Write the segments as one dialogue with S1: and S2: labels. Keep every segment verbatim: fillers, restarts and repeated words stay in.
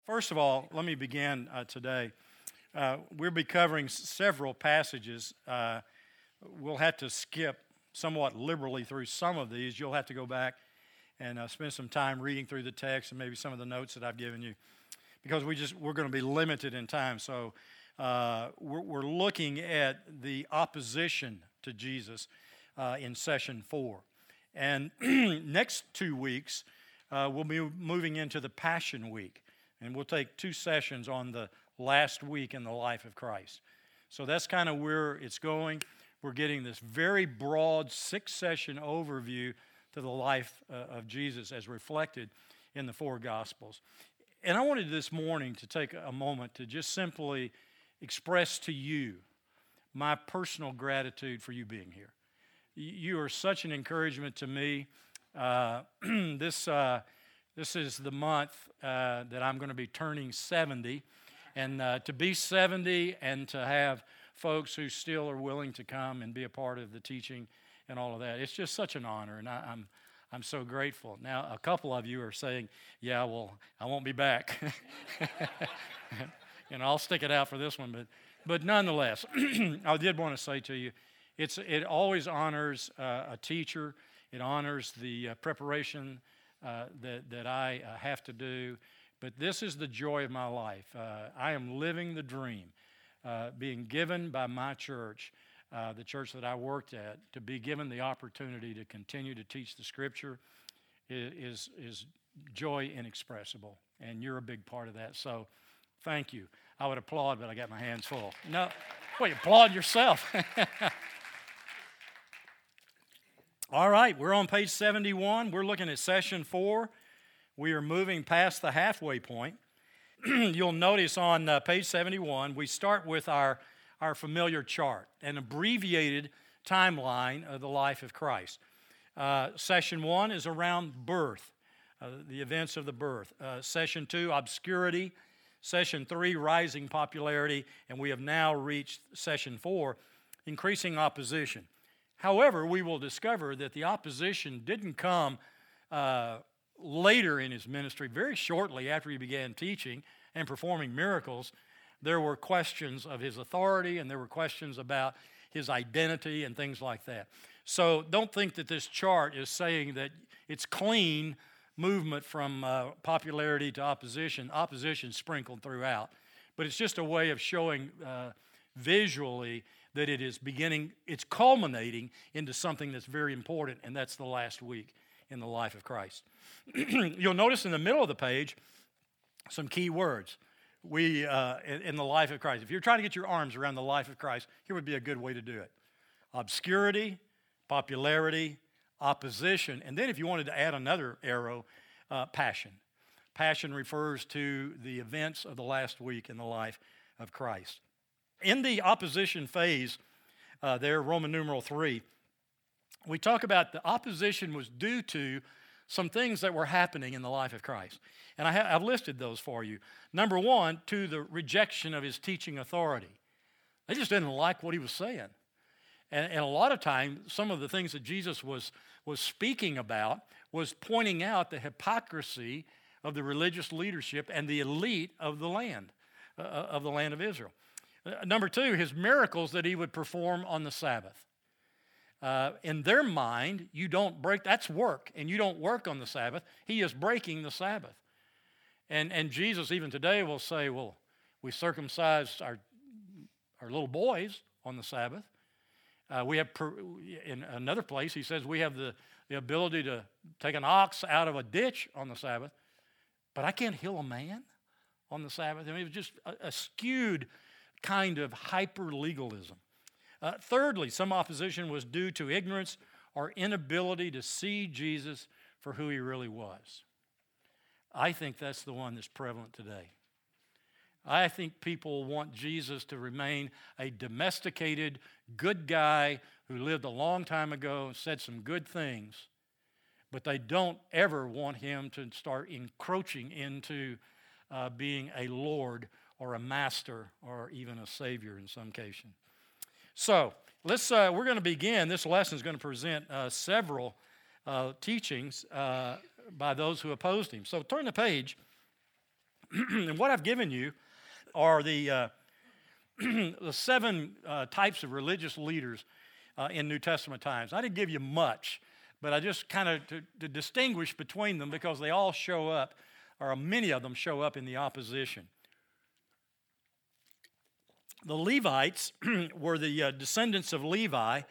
S1: First of all, let me begin uh, today. Uh, we'll be covering s- several passages. Uh, we'll have to skip somewhat liberally through some of these. You'll have to go back and uh, spend some time reading through the text and maybe some of the notes that I've given you, because we just we're going to be limited in time. So uh, we're, we're looking at the opposition to Jesus uh, in session four, and next two weeks uh, we'll be moving into the Passion Week. And we'll take two sessions on the last week in the life of Christ. So that's kind of where it's going. We're getting this very broad six-session overview to the life uh, of Jesus as reflected in the four Gospels. And I wanted this morning to take a moment to just simply express to you my personal gratitude for you being here. You are such an encouragement to me. Uh, this... Uh, This is the month uh, that I'm going to be turning seventy, and uh, to be seventy and to have folks who still are willing to come and be a part of the teaching and all of that, it's just such an honor, and I, I'm I'm so grateful. Now, a couple of you are saying, yeah, well, I won't be back. You know, I'll stick it out for this one, but but nonetheless, I did want to say to you, it's it always honors uh, a teacher. It honors the uh, preparation Uh, that, that I uh, have to do, but this is the joy of my life. Uh, I am living the dream, uh, being given by my church, uh, the church that I worked at, to be given the opportunity to continue to teach the Scripture is, is joy inexpressible, and you're a big part of that, so thank you. I would applaud, but I got my hands full. No, well, you applaud yourself. All right, we're on page seventy-one. We're looking at session four. We are moving past the halfway point. You'll notice on uh, page seventy-one, we start with our, our familiar chart, an abbreviated timeline of the life of Christ. Uh, session one is around birth, uh, the events of the birth. Uh, session two, obscurity. Session three, rising popularity. And we have now reached session four, increasing opposition. However, we will discover that the opposition didn't come uh, later in his ministry. Very shortly after he began teaching and performing miracles, there were questions of his authority, and there were questions about his identity and things like that. So don't think that this chart is saying that it's clean movement from uh, popularity to opposition. Opposition sprinkled throughout. But it's just a way of showing uh, visually that it is beginning, it's culminating into something that's very important, and that's the last week in the life of Christ. You'll notice in the middle of the page some key words. We, uh, in, in the life of Christ. If you're trying to get your arms around the life of Christ, here would be a good way to do it. Obscurity, popularity, opposition, and then if you wanted to add another arrow, uh, passion. Passion refers to the events of the last week in the life of Christ. In the opposition phase, uh, there, Roman numeral three, we talk about the opposition was due to some things that were happening in the life of Christ. And I ha- I've listed those for you. Number one, to the rejection of his teaching authority. They just didn't like what he was saying. And, and a lot of times, some of the things that Jesus was, was speaking about was pointing out the hypocrisy of the religious leadership and the elite of the land, uh, of the land of Israel. Number two, his miracles that he would perform on the Sabbath. Uh, in their mind, you don't break, that's work, and you don't work on the Sabbath. He is breaking the Sabbath. And and Jesus, even today, will say, well, we circumcised our, our little boys on the Sabbath. Uh, we have, per, in another place, he says we have the, the ability to take an ox out of a ditch on the Sabbath, but I can't heal a man on the Sabbath. I mean, it was just a, a skewed kind of hyper-legalism. Uh, thirdly, some opposition was due to ignorance or inability to see Jesus for who he really was. I think that's the one that's prevalent today. I think people want Jesus to remain a domesticated, good guy who lived a long time ago and said some good things, but they don't ever want him to start encroaching into uh, being a Lord or a master, or even a savior in some case. So let's. Uh, we're going to begin. This lesson is going to present uh, several uh, teachings uh, by those who opposed him. So turn the page And what I've given you are the, uh, the seven uh, types of religious leaders uh, in New Testament times. I didn't give you much, but I just kind of to, to distinguish between them because they all show up, or many of them show up in the opposition. The Levites were the uh, descendants of Levi,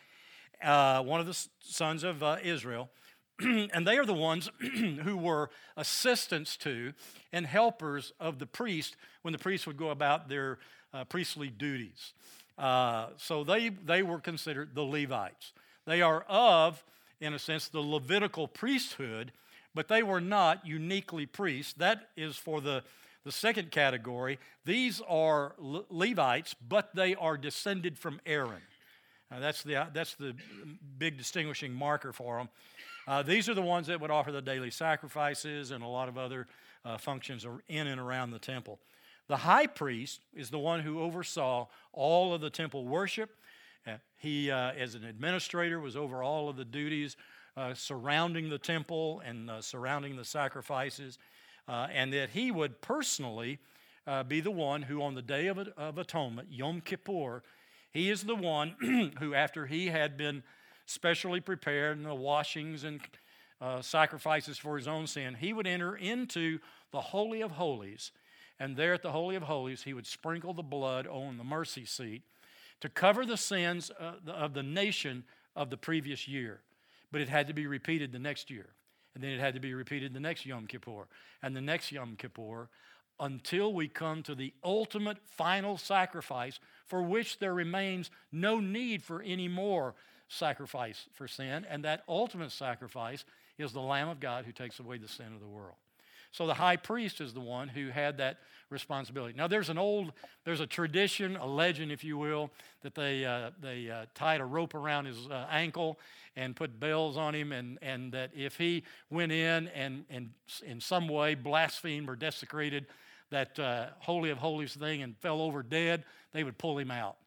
S1: uh, one of the sons of uh, Israel, and they are the ones who were assistants to and helpers of the priest when the priest would go about their uh, priestly duties. Uh, so they, they were considered the Levites. They are of, in a sense, the Levitical priesthood, but they were not uniquely priests. That is for the, the second category. These are Le- Levites, but they are descended from Aaron. Uh, that's, the, that's the big distinguishing marker for them. Uh, these are the ones that would offer the daily sacrifices and a lot of other uh, functions in and around the temple. The high priest is the one who oversaw all of the temple worship. Uh, he, uh, as an administrator, was over all of the duties uh, surrounding the temple and uh, surrounding the sacrifices, uh, and that he would personally uh, be the one who, on the Day of, of Atonement, Yom Kippur, he is the one who, after he had been specially prepared in the washings and uh, sacrifices for his own sin, he would enter into the Holy of Holies, and there at the Holy of Holies, he would sprinkle the blood on the mercy seat to cover the sins uh, of the nation of the previous year. But it had to be repeated the next year, and then it had to be repeated the next Yom Kippur, and the next Yom Kippur, until we come to the ultimate final sacrifice for which there remains no need for any more sacrifice for sin, and that ultimate sacrifice is the Lamb of God who takes away the sin of the world. So the high priest is the one who had that responsibility. Now there's an old, there's a tradition, a legend, if you will, that they uh, they uh, tied a rope around his uh, ankle and put bells on him, and, and that if he went in and, and in some way blasphemed or desecrated that uh, Holy of Holies thing and fell over dead, they would pull him out.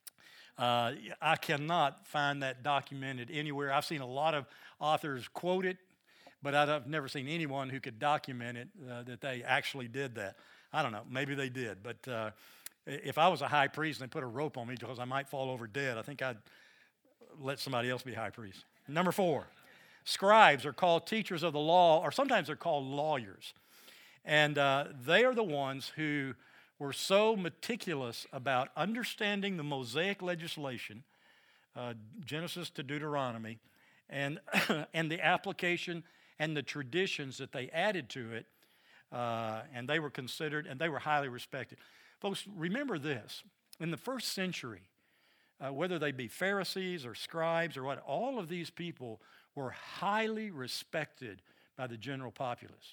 S1: Uh, I cannot find that documented anywhere. I've seen a lot of authors quote it, but I've never seen anyone who could document it, uh, that they actually did that. I don't know, maybe they did, but uh, if I was a high priest and they put a rope on me because I might fall over dead, I think I'd let somebody else be high priest. Number four, scribes are called teachers of the law, or sometimes they're called lawyers. And uh, they are the ones who were so meticulous about understanding the Mosaic legislation, uh, Genesis to Deuteronomy, and, and the application and the traditions that they added to it, uh, and they were considered, and they were highly respected. Folks, remember this. In the first century, uh, whether they be Pharisees or scribes or what, all of these people were highly respected by the general populace.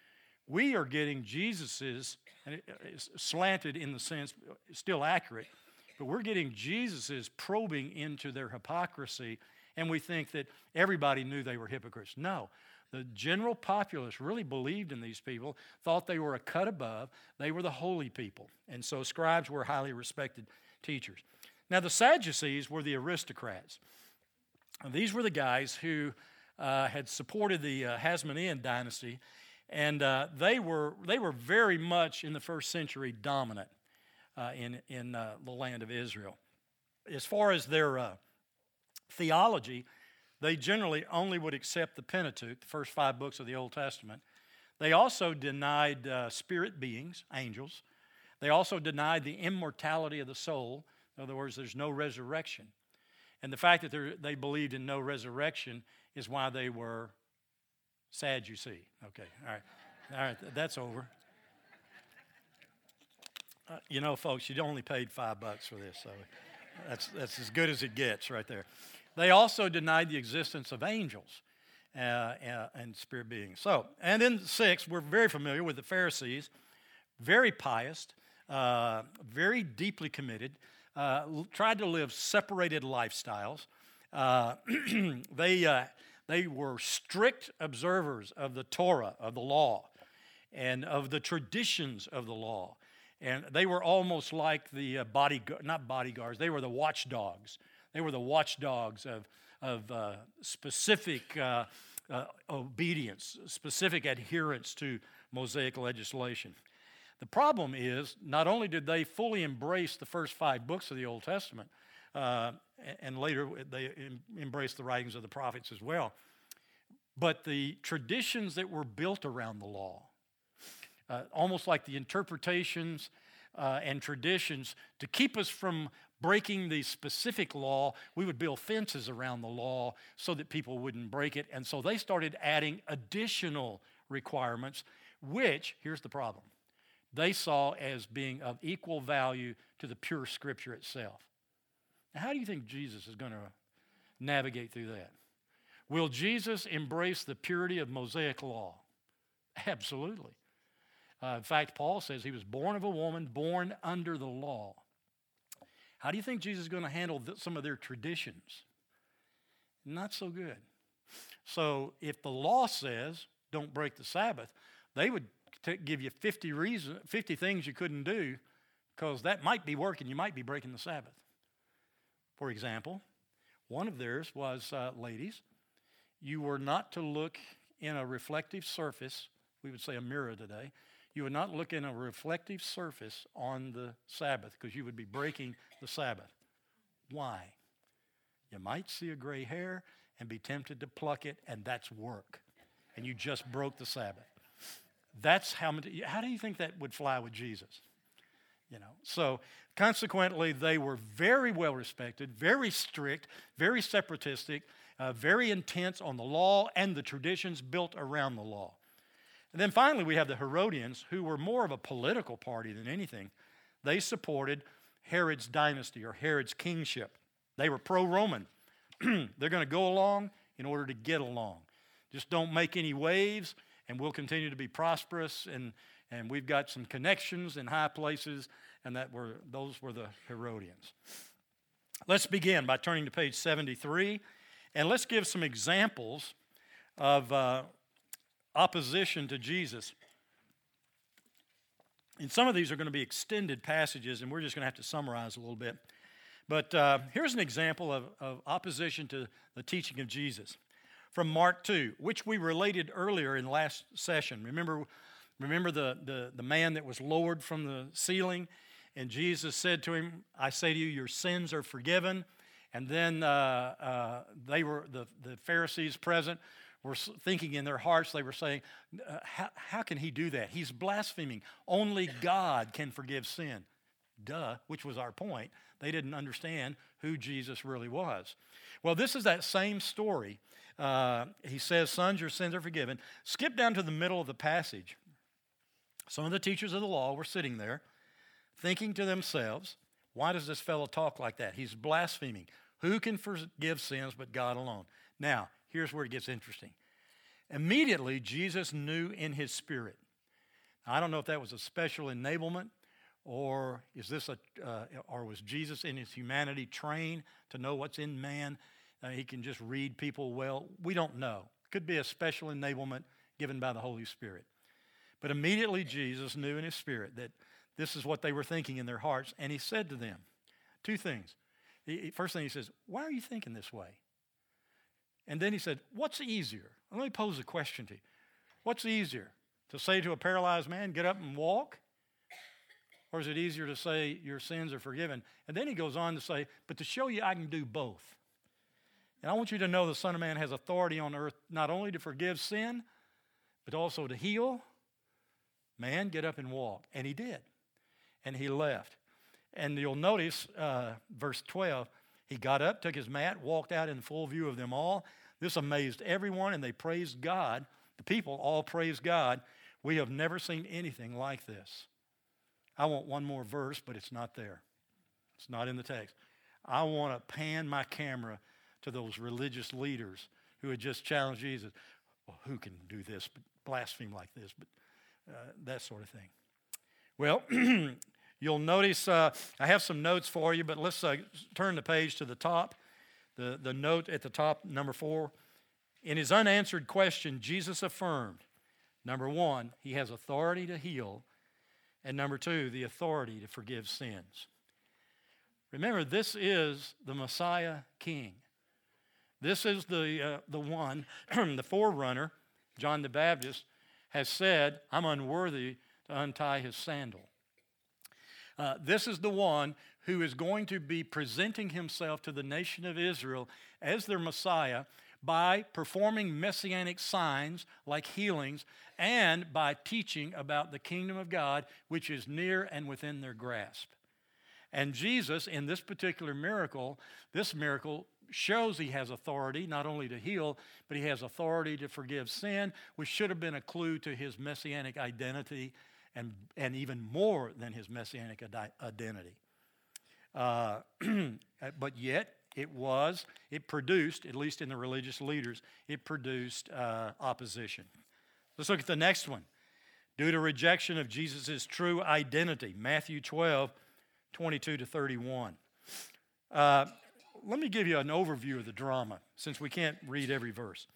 S1: We are getting Jesus's, and it's slanted in the sense, still accurate, but we're getting Jesus's probing into their hypocrisy, and we think that everybody knew they were hypocrites. No, the general populace really believed in these people, thought they were a cut above, they were the holy people, and so scribes were highly respected teachers. Now the Sadducees were the aristocrats. These were the guys who uh, had supported the uh, Hasmonean dynasty, and uh, they were they were very much in the first century dominant uh, in in uh, the land of Israel. As far as their uh, theology, they generally only would accept the Pentateuch, the first five books of the Old Testament. They also denied uh, spirit beings, angels. They also denied the immortality of the soul. In other words, there's no resurrection. And the fact that they believed in no resurrection is why they were sad, you see. Okay, all right. All right, that's over. Uh, you know, folks, you only paid five bucks for this, so that's, that's as good as it gets right there. They also denied the existence of angels uh, uh, and spirit beings. So, and then six, we're very familiar with the Pharisees, very pious, uh, very deeply committed, uh, tried to live separated lifestyles. Uh, they, uh, they were strict observers of the Torah, of the law, and of the traditions of the law. And they were almost like the uh, body, not bodyguards, they were the watchdogs. They were the watchdogs of, of uh, specific uh, uh, obedience, specific adherence to Mosaic legislation. The problem is, not only did they fully embrace the first five books of the Old Testament, uh, and later they em- embraced the writings of the prophets as well, but the traditions that were built around the law, uh, almost like the interpretations uh, and traditions, to keep us from breaking the specific law, we would build fences around the law so that people wouldn't break it. And so they started adding additional requirements, which, here's the problem, they saw as being of equal value to the pure Scripture itself. Now, how do you think Jesus is going to navigate through that? Will Jesus embrace the purity of Mosaic law? Absolutely. Uh, in fact, Paul says he was born of a woman, born under the law. How do you think Jesus is going to handle th- some of their traditions? Not so good. So if the law says don't break the Sabbath, they would t- give you fifty reasons, fifty things you couldn't do, because that might be working. You might be breaking the Sabbath. For example, one of theirs was, uh, ladies, you were not to look in a reflective surface, we would say a mirror today, you would not look in a reflective surface on the Sabbath because you would be breaking the Sabbath. Why? You might see a gray hair and be tempted to pluck it, and that's work. And you just broke the Sabbath. That's how, how do you think that would fly with Jesus? You know, so consequently, they were very well respected, very strict, very separatistic, uh, very intense on the law and the traditions built around the law. And then finally, we have the Herodians, who were more of a political party than anything. They supported Herod's dynasty or Herod's kingship. They were pro-Roman. They're going to go along in order to get along. Just don't make any waves, and we'll continue to be prosperous. And, and we've got some connections in high places, and that were those were the Herodians. Let's begin by turning to page seventy-three, and let's give some examples of uh, opposition to Jesus. And some of these are going to be extended passages, and we're just going to have to summarize a little bit. But uh, here's an example of, of opposition to the teaching of Jesus from Mark two, which we related earlier in last session. Remember, remember the, the, the man that was lowered from the ceiling, and Jesus said to him, I say to you, your sins are forgiven. And then uh, uh, they were the, the Pharisees present were thinking in their hearts, they were saying, uh, how, how can he do that? He's blaspheming. Only God can forgive sin. Duh, which was our point. They didn't understand who Jesus really was. Well, this is that same story. Uh, he says, sons, your sins are forgiven. Skip down to the middle of the passage. Some of the teachers of the law were sitting there thinking to themselves, why does this fellow talk like that? He's blaspheming. Who can forgive sins but God alone? Now, here's where it gets interesting. Immediately, Jesus knew in his spirit. Now, I don't know if that was a special enablement, or is this a, uh, or was Jesus in his humanity trained to know what's in man? Uh, he can just read people well. We don't know. Could be a special enablement given by the Holy Spirit. But immediately, Jesus knew in his spirit that this is what they were thinking in their hearts, and he said to them two things. The first thing he says, why are you thinking this way? And then he said, what's easier? Let me pose a question to you. What's easier, to say to a paralyzed man, get up and walk? Or is it easier to say your sins are forgiven? And then he goes on to say, but to show you I can do both. And I want you to know the Son of Man has authority on earth not only to forgive sin, but also to heal. Man, get up and walk. And he did. And he left. And you'll notice, uh, verse twelve, he got up, took his mat, walked out in full view of them all. This amazed everyone, and they praised God. The people all praised God. We have never seen anything like this. I want one more verse, but it's not there. It's not in the text. I want to pan my camera to those religious leaders who had just challenged Jesus. Well, who can do this, but blaspheme like this, but uh, that sort of thing. Well, you'll notice uh, I have some notes for you, but let's uh, turn the page to the top. The, the note at the top, number four. In his unanswered question, Jesus affirmed, number one, he has authority to heal, and number two, the authority to forgive sins. Remember, this is the Messiah King. This is the, uh, the one, the forerunner, John the Baptist, has said, I'm unworthy to untie his sandal. Uh, this is the one who is going to be presenting himself to the nation of Israel as their Messiah by performing messianic signs like healings and by teaching about the kingdom of God, which is near and within their grasp. And Jesus, in this particular miracle, this miracle shows he has authority not only to heal, but he has authority to forgive sin, which should have been a clue to his messianic identity and, and even more than his messianic identity. Uh, but yet, it was, it produced, at least in the religious leaders, it produced uh, opposition. Let's look at the next one. Due to rejection of Jesus' true identity, Matthew twelve, twenty-two to thirty-one. Uh, let me give you an overview of the drama, since we can't read every verse.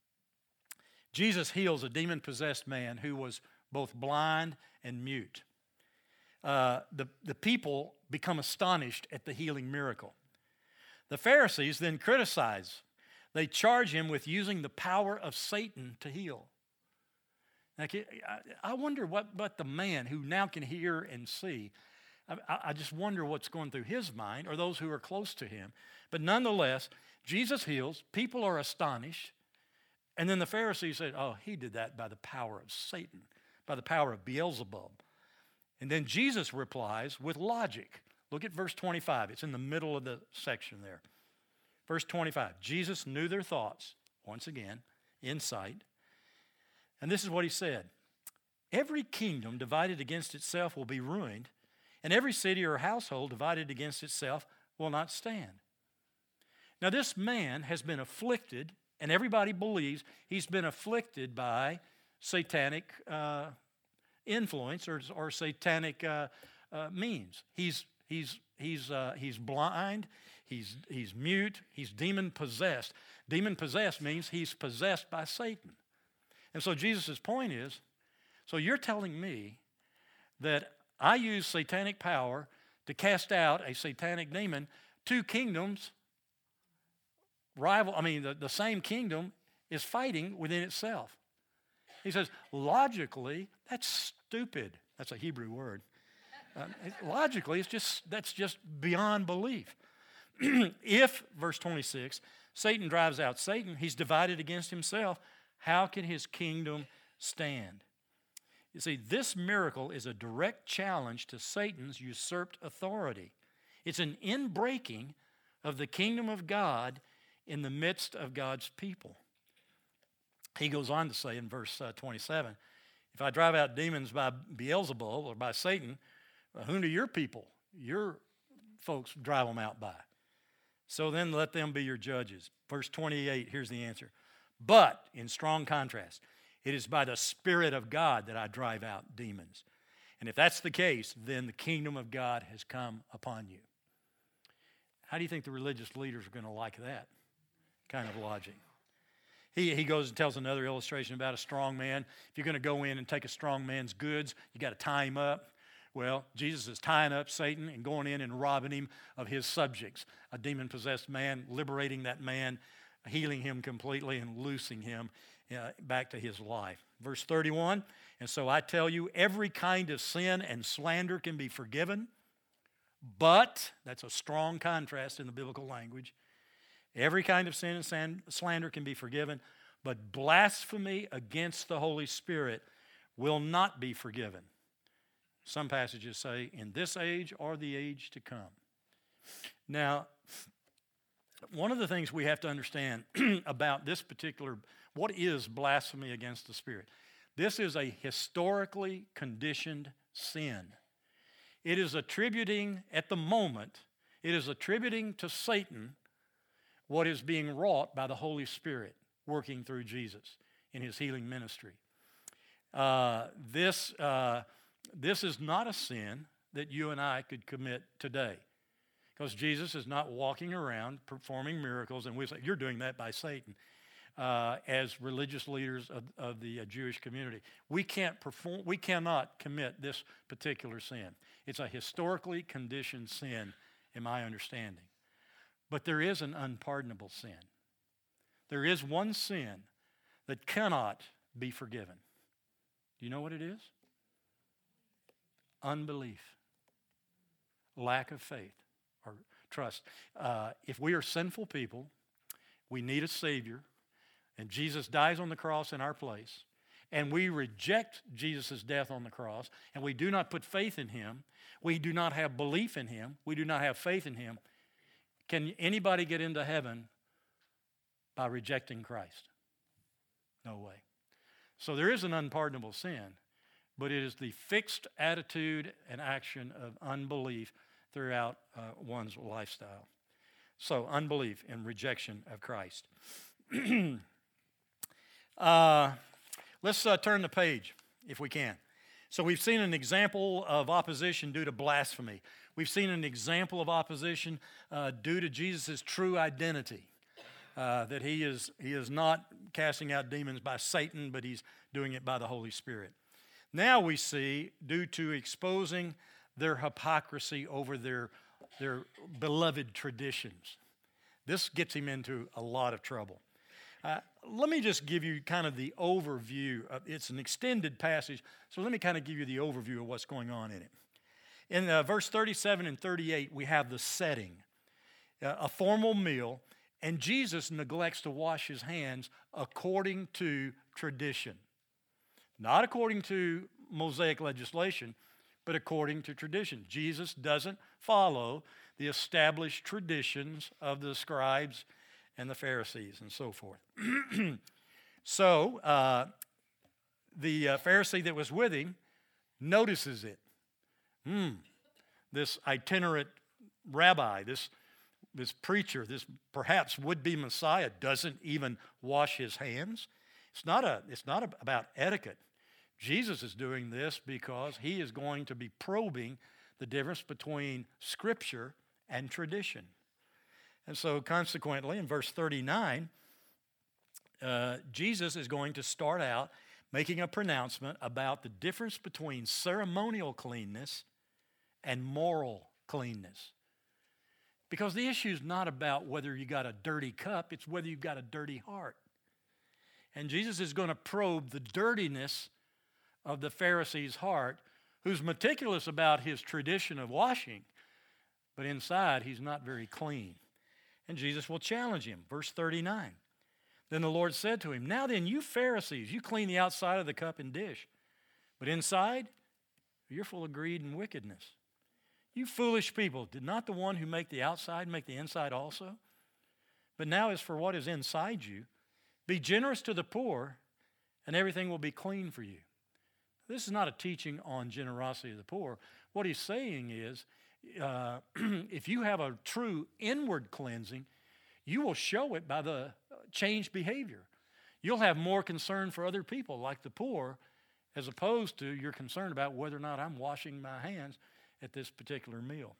S1: Jesus heals a demon-possessed man who was both blind and mute. Uh, the, the people become astonished at the healing miracle. The Pharisees then criticize. They charge him with using the power of Satan to heal. Like, I wonder what, what the man who now can hear and see, I, I just wonder what's going through his mind or those who are close to him. But nonetheless, Jesus heals. People are astonished. And then the Pharisees say, oh, he did that by the power of Satan, by the power of Beelzebub. And then Jesus replies with logic. Look at verse twenty-five. It's in the middle of the section there. Verse twenty-five. Jesus knew their thoughts, once again, insight. And this is what he said. Every kingdom divided against itself will be ruined, and every city or household divided against itself will not stand. Now this man has been afflicted, and everybody believes he's been afflicted by satanic uh, influence or, or satanic uh, uh, means. He's He's, he's, uh, he's blind, he's, he's mute, he's demon-possessed. Demon-possessed means he's possessed by Satan. And so Jesus' point is, so you're telling me that I use satanic power to cast out a satanic demon, two kingdoms, rival, I mean, the, the same kingdom is fighting within itself. He says, logically, that's stupid. That's a Hebrew word. Uh, logically, it's just that's just beyond belief. If, verse twenty-six, Satan drives out Satan, he's divided against himself. How can his kingdom stand? You see, this miracle is a direct challenge to Satan's usurped authority. It's an inbreaking of the kingdom of God in the midst of God's people. He goes on to say in verse uh, twenty-seven, if I drive out demons by Beelzebul or by Satan, whom do your people, your folks, drive them out by? So then let them be your judges. Verse twenty-eight, here's the answer. But, in strong contrast, it is by the Spirit of God that I drive out demons. And if that's the case, then the kingdom of God has come upon you. How do you think the religious leaders are going to like that kind of logic? He, he goes and tells another illustration about a strong man. If you're going to go in and take a strong man's goods, you got to tie him up. Well, Jesus is tying up Satan and going in and robbing him of his subjects. A demon-possessed man, liberating that man, healing him completely and loosing him uh, back to his life. Verse thirty-one, and so I tell you, every kind of sin and slander can be forgiven, but, that's a strong contrast in the biblical language, every kind of sin and slander can be forgiven, but blasphemy against the Holy Spirit will not be forgiven. Some passages say, in this age or the age to come. Now, one of the things we have to understand about this particular, what is blasphemy against the Spirit? This is a historically conditioned sin. It is attributing, at the moment, it is attributing to Satan what is being wrought by the Holy Spirit working through Jesus in his healing ministry. Uh, this... Uh, This is not a sin that you and I could commit today, because Jesus is not walking around performing miracles, and we say, you're doing that by Satan, uh, as religious leaders of, of the uh, Jewish community. We can't perform, we cannot commit this particular sin. It's a historically conditioned sin, in my understanding. But there is an unpardonable sin. There is one sin that cannot be forgiven. Do you know what it is? Unbelief, lack of faith or trust. Uh, if we are sinful people, we need a Savior, and Jesus dies on the cross in our place, and we reject Jesus' death on the cross, and we do not put faith in him, we do not have belief in him, we do not have faith in him, can anybody get into heaven by rejecting Christ? No way. So there is an unpardonable sin, but it is the fixed attitude and action of unbelief throughout uh, one's lifestyle. So unbelief and rejection of Christ. uh, let's uh, turn the page if we can. So we've seen an example of opposition due to blasphemy. We've seen an example of opposition uh, due to Jesus' true identity. Uh, that he is, he is not casting out demons by Satan, but he's doing it by the Holy Spirit. Now we see, due to exposing their hypocrisy over their, their beloved traditions. This gets him into a lot of trouble. Uh, let me just give you kind of the overview. Of, it's an extended passage, so let me kind of give you the overview of what's going on in it. In uh, verse thirty-seven and thirty-eight, we have the setting, uh, a formal meal, and Jesus neglects to wash his hands according to tradition. Not according to Mosaic legislation, but according to tradition. Jesus doesn't follow the established traditions of the scribes and the Pharisees and so forth. so uh, the uh, Pharisee that was with him notices it. Hmm, this itinerant rabbi, this, this preacher, this perhaps would-be Messiah doesn't even wash his hands. It's not, a, it's not a, about etiquette. Jesus is doing this because he is going to be probing the difference between Scripture and tradition. And so consequently, in verse thirty-nine, uh, Jesus is going to start out making a pronouncement about the difference between ceremonial cleanness and moral cleanness. Because the issue is not about whether you got a dirty cup, it's whether you've got a dirty heart. And Jesus is going to probe the dirtiness of the Pharisee's heart, who's meticulous about his tradition of washing, but inside he's not very clean. And Jesus will challenge him. Verse thirty-nine. Then the Lord said to him, "Now then, you Pharisees, you clean the outside of the cup and dish, but inside you're full of greed and wickedness. You foolish people, did not the one who make the outside make the inside also? But now as for what is inside you, be generous to the poor, and everything will be clean for you." This is not a teaching on generosity of the poor. What he's saying is, uh, if you have a true inward cleansing, you will show it by the changed behavior. You'll have more concern for other people, like the poor, as opposed to you're concerned about whether or not I'm washing my hands at this particular meal.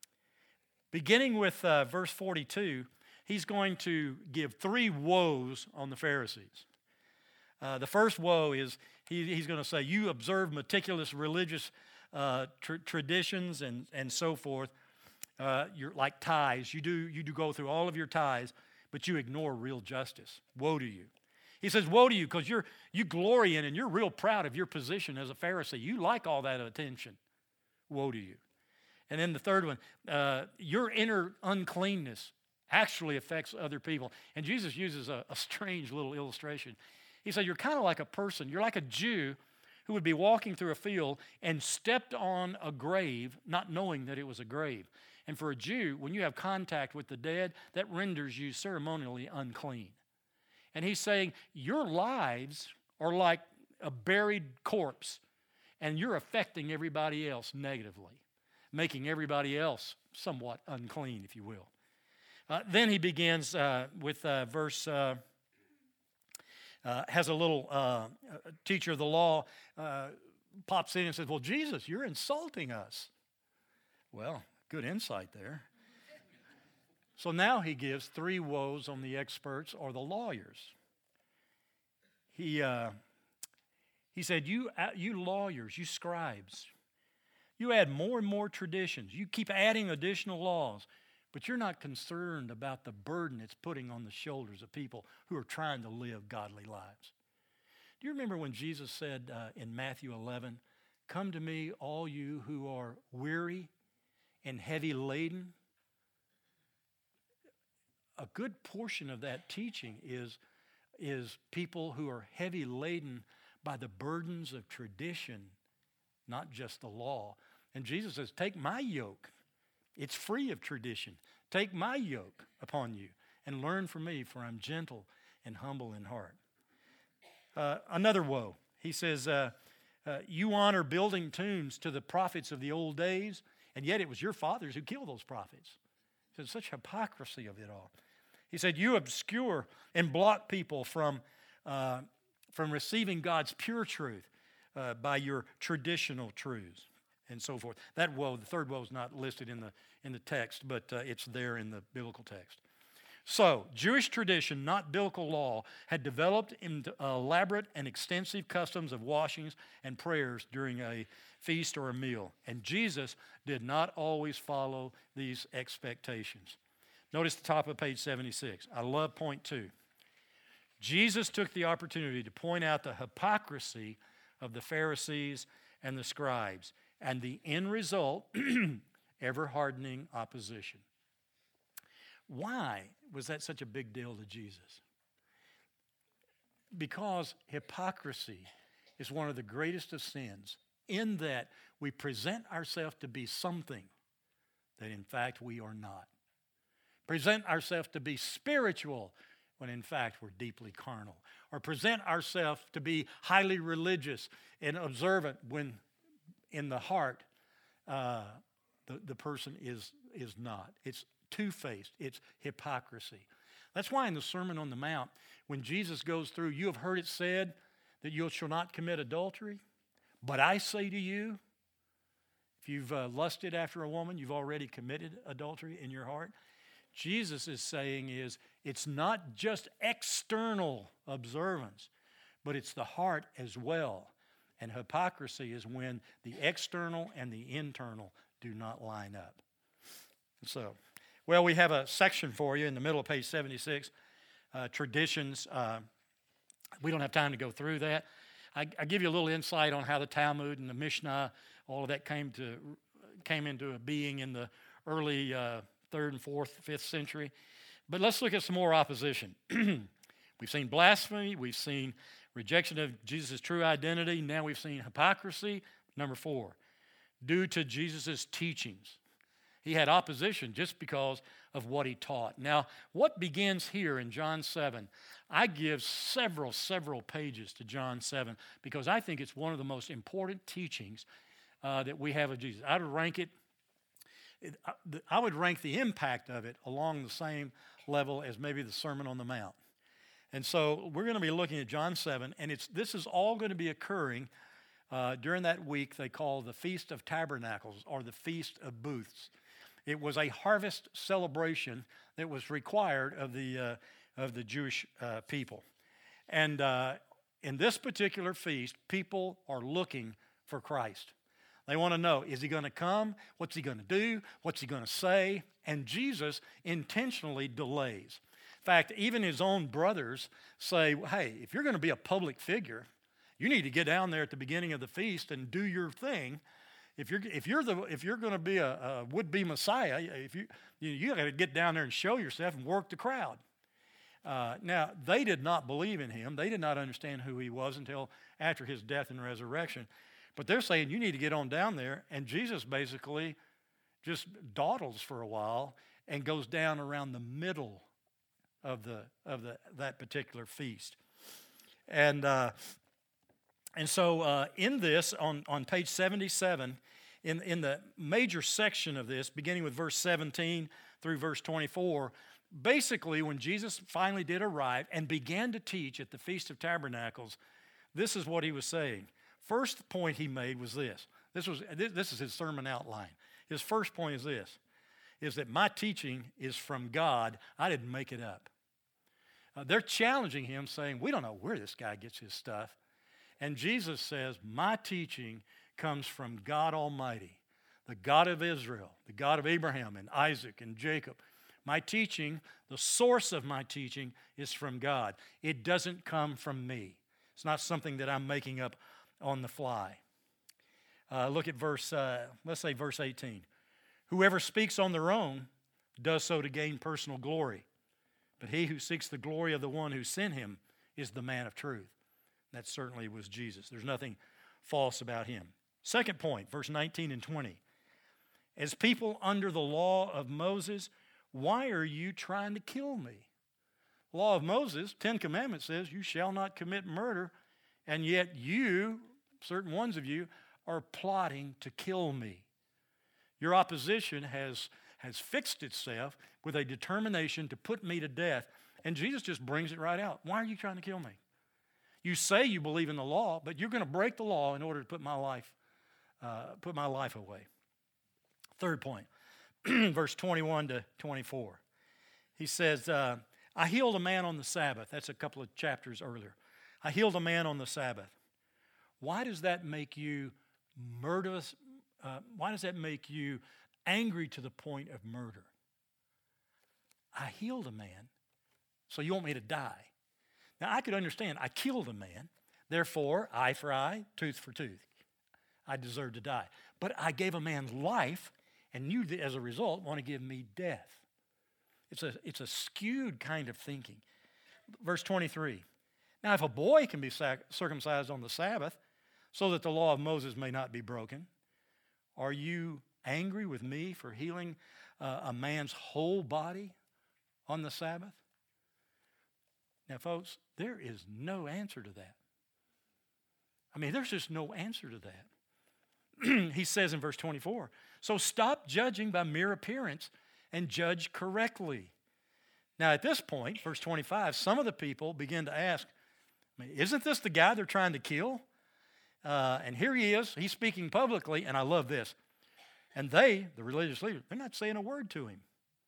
S1: Beginning with uh, verse forty-two, he's going to give three woes on the Pharisees. Uh, the first woe is he, he's going to say, you observe meticulous religious uh, tr- traditions and, and so forth. Uh, you're like tithes. You do, you do go through all of your tithes, but you ignore real justice. Woe to you. He says, woe to you, because you're you glory in and you're real proud of your position as a Pharisee. You like all that attention. Woe to you. And then the third one, uh, your inner uncleanness actually affects other people. And Jesus uses a, a strange little illustration. He said, you're kind of like a person, you're like a Jew who would be walking through a field and stepped on a grave, not knowing that it was a grave. And for a Jew, when you have contact with the dead, that renders you ceremonially unclean. And he's saying, your lives are like a buried corpse, and you're affecting everybody else negatively, making everybody else somewhat unclean, if you will. Uh, then he begins uh, with uh, verse, uh, uh, has a little uh, teacher of the law uh, pops in and says, well, Jesus, you're insulting us. Well, good insight there. So now he gives three woes on the experts or the lawyers. He uh, he said, you, you lawyers, you scribes, you add more and more traditions. You keep adding additional laws, but you're not concerned about the burden it's putting on the shoulders of people who are trying to live godly lives. Do you remember when Jesus said uh, in Matthew eleven, come to me, all you who are weary and heavy laden. A good portion of that teaching is, is people who are heavy laden by the burdens of tradition, not just the law. And Jesus says, take my yoke. It's free of tradition. Take my yoke upon you and learn from me, for I'm gentle and humble in heart. Uh, another woe. He says, uh, uh, you honor building tombs to the prophets of the old days, and yet it was your fathers who killed those prophets. So such hypocrisy of it all. He said, you obscure and block people from, uh, from receiving God's pure truth uh, by your traditional truths, and so forth. That woe, the third woe, is not listed in the, in the text, but uh, it's there in the biblical text. So, Jewish tradition, not biblical law, had developed into elaborate and extensive customs of washings and prayers during a feast or a meal. And Jesus did not always follow these expectations. Notice the top of page seventy-six. I love point two. Jesus took the opportunity to point out the hypocrisy of the Pharisees and the scribes, and the end result, ever-hardening opposition. Why was that such a big deal to Jesus? Because hypocrisy is one of the greatest of sins, in that we present ourselves to be something that in fact we are not. Present ourselves to be spiritual when in fact we're deeply carnal. Or present ourselves to be highly religious and observant when in the heart uh, the, the person is, is not. It's two-faced. It's hypocrisy. That's why in the Sermon on the Mount, when Jesus goes through, you have heard it said that you shall not commit adultery. But I say to you, if you've uh, lusted after a woman, you've already committed adultery in your heart. Jesus is saying is, it's not just external observance, but it's the heart as well. And hypocrisy is when the external and the internal do not line up. So, well, we have a section for you in the middle of page seventy-six, uh, traditions. Uh, we don't have time to go through that. I, I give you a little insight on how the Talmud and the Mishnah, all of that came to came into being in the early uh, third and fourth, fifth century. But let's look at some more opposition. We've seen blasphemy. We've seen rejection of Jesus' true identity. Now we've seen hypocrisy. Number four, due to Jesus' teachings. He had opposition just because of what he taught. Now, what begins here in John seven, I give several, several pages to John seven because I think it's one of the most important teachings uh, that we have of Jesus. I would rank it, it, I would rank the impact of it along the same level as maybe the Sermon on the Mount. And so we're going to be looking at John seven, and it's this is all going to be occurring uh, during that week they call the Feast of Tabernacles or the Feast of Booths. It was a harvest celebration that was required of the uh, of the Jewish uh, people. And uh, in this particular feast, people are looking for Christ. They want to know, is he going to come? What's he going to do? What's he going to say? And Jesus intentionally delays. In fact, even his own brothers say, hey, if you're going to be a public figure, you need to get down there at the beginning of the feast and do your thing. If you're if you're the if you're going to be a, a would-be Messiah, if you you, you got to get down there and show yourself and work the crowd. Uh, now they did not believe in him. They did not understand who he was until after his death and resurrection. But they're saying you need to get on down there, and Jesus basically just dawdles for a while and goes down around the middle of the of the that particular feast, and. Uh, And so uh, in this, on, on page seventy-seven, in, in the major section of this, beginning with verse seventeen through verse twenty-four, basically when Jesus finally did arrive and began to teach at the Feast of Tabernacles, this is what he was saying. First point he made was this. This, was, this is his sermon outline. His first point is this, is that my teaching is from God. I didn't make it up. Uh, they're challenging him, saying, we don't know where this guy gets his stuff. And Jesus says, my teaching comes from God Almighty, the God of Israel, the God of Abraham and Isaac and Jacob. My teaching, the source of my teaching is from God. It doesn't come from me. It's not something that I'm making up on the fly. Uh, look at verse, uh, let's say verse eighteen. Whoever speaks on their own does so to gain personal glory. But he who seeks the glory of the one who sent him is the man of truth. That certainly was Jesus. There's nothing false about him. Second point, verse nineteen and twenty. As people under the law of Moses, why are you trying to kill me? The law of Moses, Ten Commandments says, you shall not commit murder, and yet you, certain ones of you, are plotting to kill me. Your opposition has, has fixed itself with a determination to put me to death. And Jesus just brings it right out. Why are you trying to kill me? You say you believe in the law, but you're going to break the law in order to put my life, uh, put my life away. Third point, verse twenty-one to twenty-four. He says, uh, I healed a man on the Sabbath. That's a couple of chapters earlier. I healed a man on the Sabbath. Why does that make you murderous? Uh, why does that make you angry to the point of murder? I healed a man, so you want me to die. Now, I could understand, I killed a man, therefore, eye for eye, tooth for tooth. I deserve to die. But I gave a man life, and you, as a result, want to give me death. It's a, it's a skewed kind of thinking. Verse twenty-three. Now, if a boy can be sac- circumcised on the Sabbath, so that the law of Moses may not be broken, are you angry with me for healing uh, a man's whole body on the Sabbath? Now, folks, there is no answer to that. I mean, there's just no answer to that. He says in verse twenty-four, so stop judging by mere appearance and judge correctly. Now, at this point, verse twenty-five, some of the people begin to ask, I mean, isn't this the guy they're trying to kill? Uh, and here he is, he's speaking publicly, and I love this. And they, the religious leaders, they're not saying a word to him.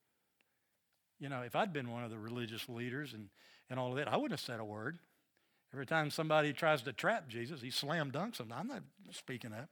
S1: You know, if I'd been one of the religious leaders and, and all of that, I wouldn't have said a word. Every time somebody tries to trap Jesus, he slam dunks them. I'm not speaking up.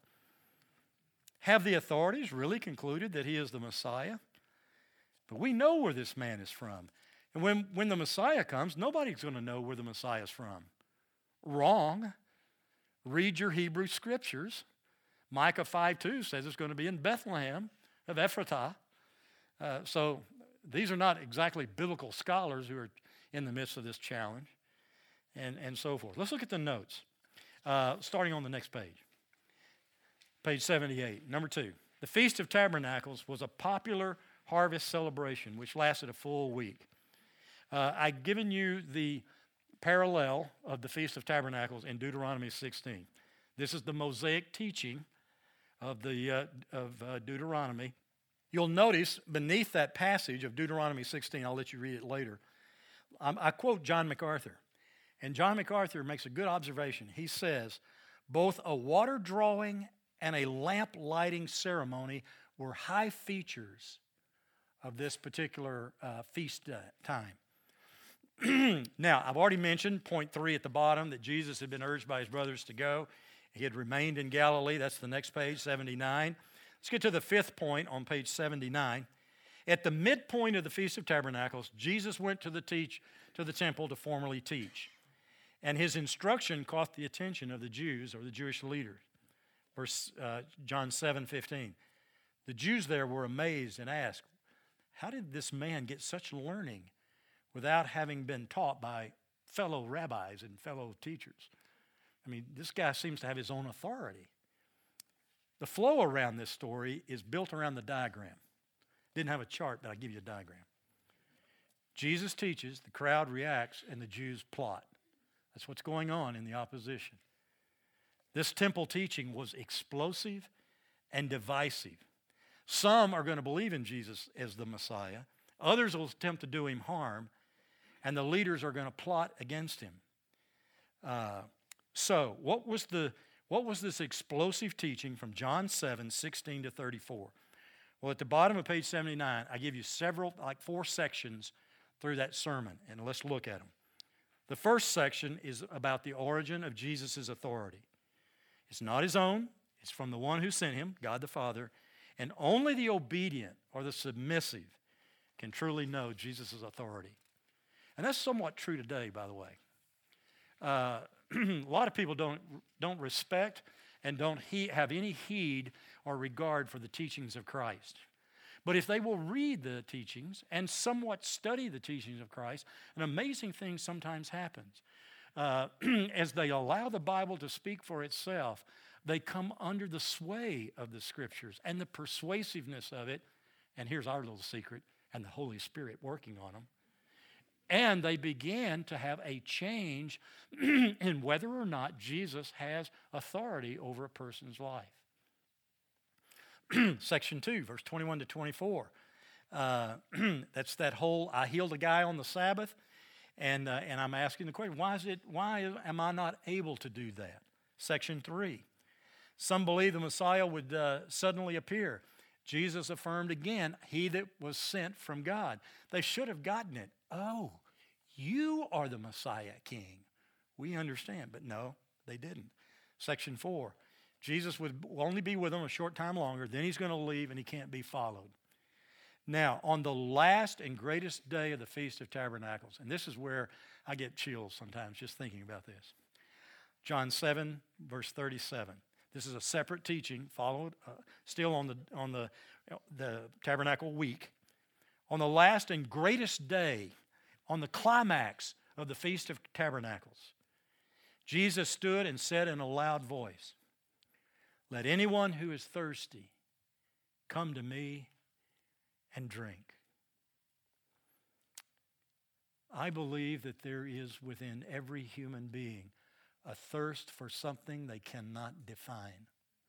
S1: Have the authorities really concluded that he is the Messiah? But we know where this man is from. And when, when the Messiah comes, nobody's going to know where the Messiah is from. Wrong. Read your Hebrew scriptures. Micah five two says it's going to be in Bethlehem of Ephratah. Uh, so these are not exactly biblical scholars who are in the midst of this challenge, and, and so forth. Let's look at the notes, uh, starting on the next page. Page seventy-eight, number two. The Feast of Tabernacles was a popular harvest celebration which lasted a full week. Uh, I've given you the parallel of the Feast of Tabernacles in Deuteronomy sixteen. This is the Mosaic teaching of, the, uh, of uh, Deuteronomy. You'll notice beneath that passage of Deuteronomy sixteen, I'll let you read it later, um, I quote John MacArthur. And John MacArthur makes a good observation. He says, both a water drawing and a lamp lighting ceremony were high features of this particular uh, feast uh, time. Now, I've already mentioned point three at the bottom, that Jesus had been urged by his brothers to go. He had remained in Galilee. That's the next page, seventy-nine. Let's get to the fifth point on page seventy-nine. At the midpoint of the Feast of Tabernacles, Jesus went to the, teach, to the temple to formally teach. And his instruction caught the attention of the Jews, or the Jewish leaders. Verse uh, John seven fifteen. The Jews there were amazed and asked, how did this man get such learning without having been taught by fellow rabbis and fellow teachers? I mean, this guy seems to have his own authority. The flow around this story is built around the diagram. Didn't have a chart, but I'll give you a diagram. Jesus teaches, the crowd reacts, and the Jews plot. That's what's going on in the opposition. This temple teaching was explosive and divisive. Some are going to believe in Jesus as the Messiah. Others will attempt to do him harm. And the leaders are going to plot against him. Uh, so, what was the what was this explosive teaching from John seven, sixteen to thirty-four? Well, at the bottom of page seventy-nine, I give you several, like four sections through that sermon, and let's look at them. The first section is about the origin of Jesus' authority. It's not his own. It's from the one who sent him, God the Father. And only the obedient or the submissive can truly know Jesus' authority. And that's somewhat true today, by the way. Uh, a lot of people don't, don't respect and don't he- have any heed or regard for the teachings of Christ. But if they will read the teachings and somewhat study the teachings of Christ, an amazing thing sometimes happens. Uh, as they allow the Bible to speak for itself, they come under the sway of the Scriptures and the persuasiveness of it. And here's our little secret, and the Holy Spirit working on them. And they began to have a change in whether or not Jesus has authority over a person's life. Section two, verse twenty-one to twenty-four. Uh, that's that whole, I healed a guy on the Sabbath, and, uh, and I'm asking the question, why is it? Why am I not able to do that? Section three. Some believe the Messiah would uh, suddenly appear. Jesus affirmed again, he that was sent from God. They should have gotten it. Oh, you are the Messiah King. We understand, but no, they didn't. Section four, Jesus would only be with them a short time longer, then he's going to leave and he can't be followed. Now, on the last and greatest day of the Feast of Tabernacles, and this is where I get chills sometimes just thinking about this. John seven, verse thirty-seven. This is a separate teaching, followed uh, still on the on the the tabernacle week. On the last and greatest day, on the climax of the Feast of Tabernacles, Jesus stood and said in a loud voice, "Let anyone who is thirsty come to me and drink." I believe that there is within every human being a thirst for something they cannot define.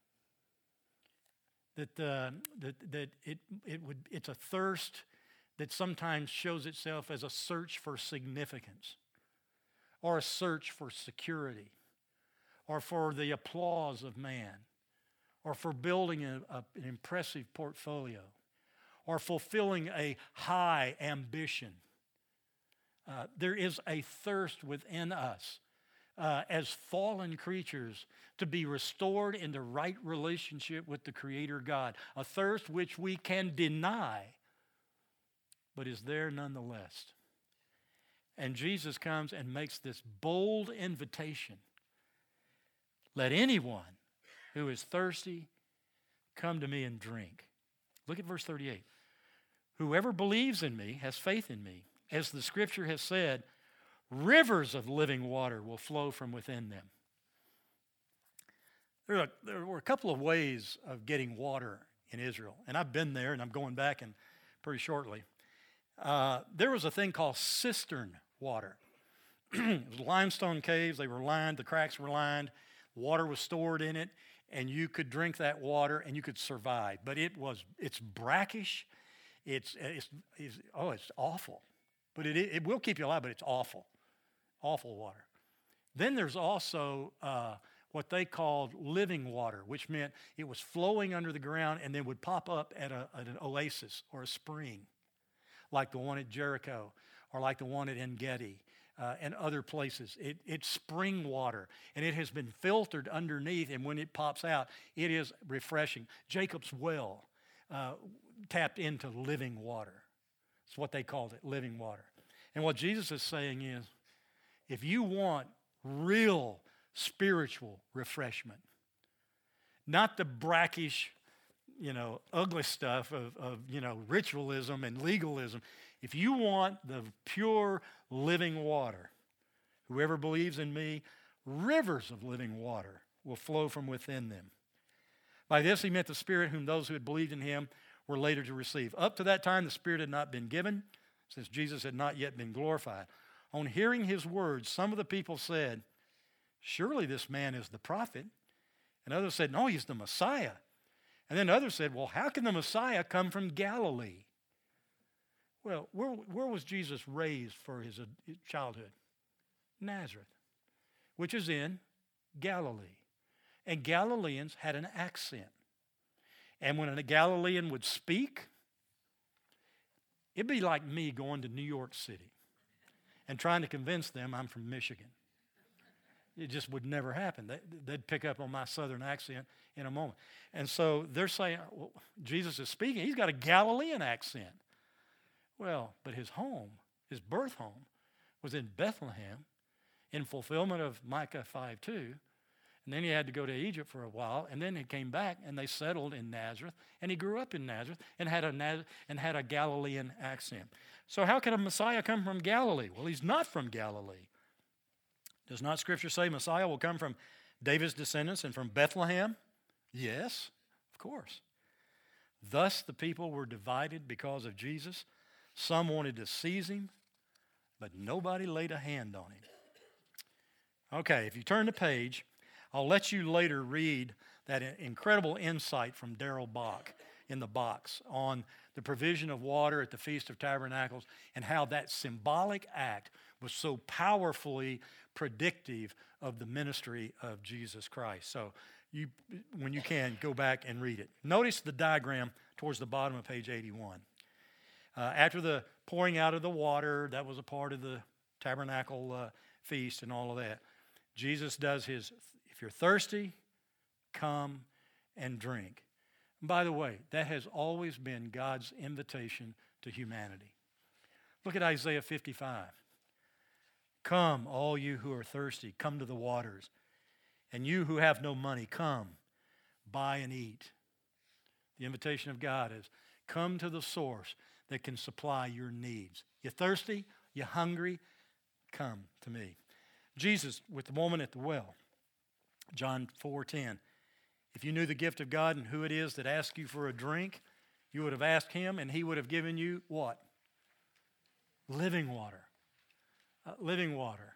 S1: That uh, that that it it would it's a thirst that sometimes shows itself as a search for significance, or a search for security, or for the applause of man, or for building a, a, an impressive portfolio, or fulfilling a high ambition. Uh, there is a thirst within us uh, as fallen creatures to be restored into right relationship with the Creator God, a thirst which we can deny, but is there nonetheless. And Jesus comes and makes this bold invitation. Let anyone who is thirsty come to me and drink. Look at verse thirty-eight. Whoever believes in me has faith in me. As the Scripture has said, rivers of living water will flow from within them. There are, there were a couple of ways of getting water in Israel, and I've been there, and I'm going back and pretty shortly. Uh, there was a thing called cistern water. It was limestone caves. They were lined. The cracks were lined. Water was stored in it, and you could drink that water, and you could survive. But it was it's brackish. It's, it's, it's oh, it's awful. But it, it will keep you alive, but it's awful. Awful water. Then there's also uh, what they called living water, which meant it was flowing under the ground and then would pop up at, a, at an oasis or a spring, like the one at Jericho or like the one at En-Gedi uh, and other places. It, it's spring water, and it has been filtered underneath, and when it pops out, it is refreshing. Jacob's well uh, tapped into living water. It's what they called it, living water. And what Jesus is saying is, if you want real spiritual refreshment, not the brackish, you know, ugly stuff of, of, you know, ritualism and legalism, if you want the pure living water, whoever believes in me, rivers of living water will flow from within them. By this he meant the Spirit whom those who had believed in him were later to receive. Up to that time, the Spirit had not been given, since Jesus had not yet been glorified. On hearing his words, some of the people said, surely this man is the prophet. And others said, no, he's the Messiah. And then others said, well, how can the Messiah come from Galilee? Well, where, where was Jesus raised for his childhood? Nazareth, which is in Galilee. And Galileans had an accent. And when a Galilean would speak, it'd be like me going to New York City and trying to convince them I'm from Michigan. It just would never happen. They'd pick up on my southern accent in a moment. And so they're saying, well, Jesus is speaking. He's got a Galilean accent. Well, but his home, his birth home, was in Bethlehem in fulfillment of Micah five two. And then he had to go to Egypt for a while, and then he came back, and they settled in Nazareth, and he grew up in Nazareth and had a Naz- and had a Galilean accent. So how can a Messiah come from Galilee? Well, he's not from Galilee. Does not Scripture say Messiah will come from David's descendants and from Bethlehem? Yes, of course. Thus the people were divided because of Jesus. Some wanted to seize him, but nobody laid a hand on him. Okay, if you turn the page, I'll let you later read that incredible insight from Darrell Bach in the box on the provision of water at the Feast of Tabernacles and how that symbolic act was so powerfully predictive of the ministry of Jesus Christ. So you, when you can, go back and read it. Notice the diagram towards the bottom of page eighty-one. Uh, after the pouring out of the water, that was a part of the tabernacle uh, feast and all of that. Jesus does his, if you're thirsty, come and drink. And by the way, that has always been God's invitation to humanity. Look at Isaiah fifty-five. Come, all you who are thirsty, come to the waters. And you who have no money, come, buy and eat. The invitation of God is, come to the source that can supply your needs. You thirsty? You hungry? Come to me. Jesus, with the woman at the well, John four ten. If you knew the gift of God and who it is that asks you for a drink, you would have asked him and he would have given you what? Living water. Uh, living water.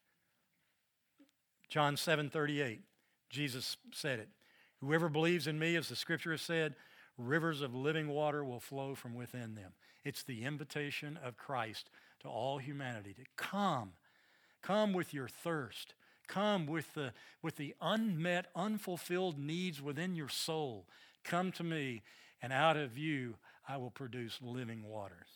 S1: John seven thirty-eight, Jesus said it. Whoever believes in me, as the scripture has said, rivers of living water will flow from within them. It's the invitation of Christ to all humanity to come. Come with your thirst. Come with the, with the unmet, unfulfilled needs within your soul. Come to me, and out of you I will produce living waters.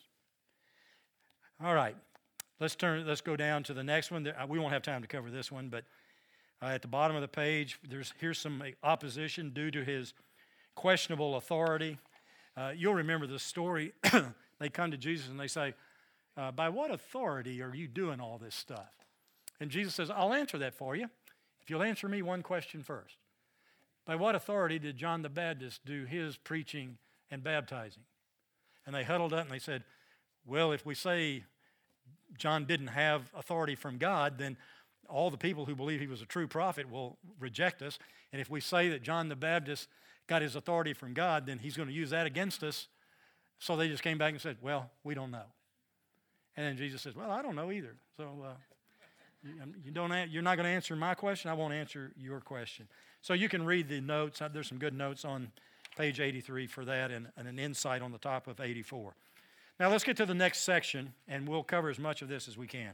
S1: All right, let's turn. Let's go down to the next one. We won't have time to cover this one, but uh, at the bottom of the page, there's here's some opposition due to his questionable authority. Uh, you'll remember the story. They come to Jesus and they say, uh, by what authority are you doing all this stuff? And Jesus says, I'll answer that for you if you'll answer me one question first. By what authority did John the Baptist do his preaching and baptizing? And they huddled up and they said, well, if we say John didn't have authority from God, then all the people who believe he was a true prophet will reject us. And if we say that John the Baptist got his authority from God, then he's going to use that against us. So they just came back and said, well, we don't know. And then Jesus says, well, I don't know either. So uh, you, you don't, you're not going to answer my question. I won't answer your question. So you can read the notes. There's some good notes on page eighty-three for that and, and an insight on the top of eighty-four. Now let's get to the next section, and we'll cover as much of this as we can.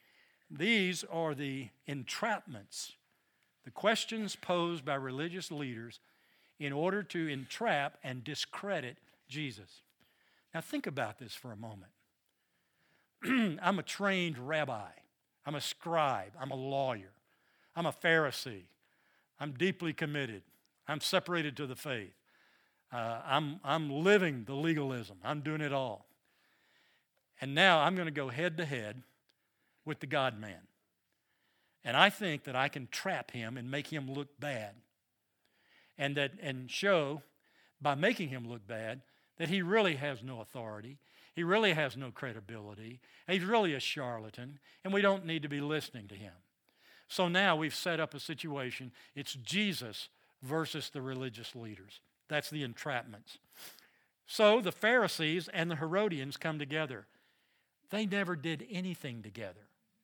S1: These are the entrapments, the questions posed by religious leaders in order to entrap and discredit Jesus. Now think about this for a moment. I'm a trained rabbi. I'm a scribe. I'm a lawyer. I'm a Pharisee. I'm deeply committed. I'm separated to the faith. Uh, I'm, I'm living the legalism. I'm doing it all. And now I'm going to go head to head with the God-man. And I think that I can trap him and make him look bad. And that and show, by making him look bad, that he really has no authority. He really has no credibility. He's really a charlatan, and we don't need to be listening to him. So now we've set up a situation. It's Jesus versus the religious leaders. That's the entrapments. So the Pharisees and the Herodians come together. They never did anything together.